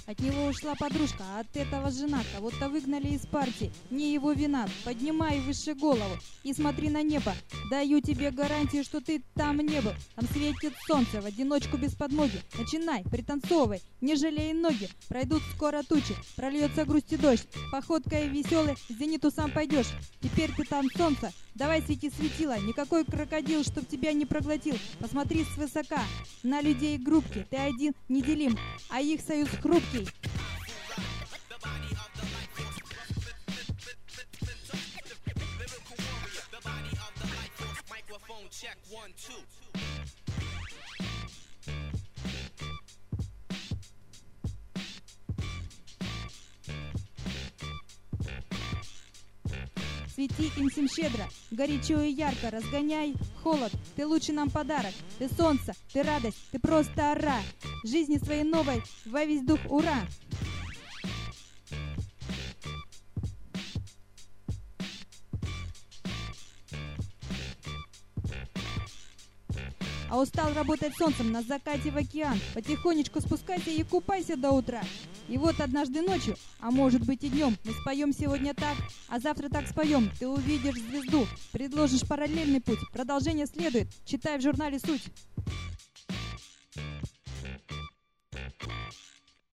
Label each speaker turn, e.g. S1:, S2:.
S1: От него ушла подружка, а от этого жена. Кого-то выгнали из партии, не его вина. Поднимай выше голову и смотри на небо. Даю тебе гарантию, что ты там не был. Там светит солнце, в одиночку без подмоги. Начинай, пританцовывай, не жалей ноги. Пройдут скоро тучи, прольется грусть и дождь. Походкой веселый, к зениту сам пойдешь. Теперь ты там солнце, давай свети светило. Никакой крокодил, чтоб тебя не проглотил. Посмотри свысока на людей группки. Ты один неделим, а их союз хрупкий. Свети им всем щедро, горячо и ярко, разгоняй холод. Ты лучший нам подарок, ты солнце, ты радость, ты просто ора. Жизни своей новой во весь дух ура! А устал работать солнцем на закате в океан. Потихонечку спускайся и купайся до утра. И вот однажды ночью, а может быть и днем, мы споем сегодня так, а завтра так споем. Ты увидишь звезду, предложишь параллельный путь. Продолжение следует, читай в журнале «Суть».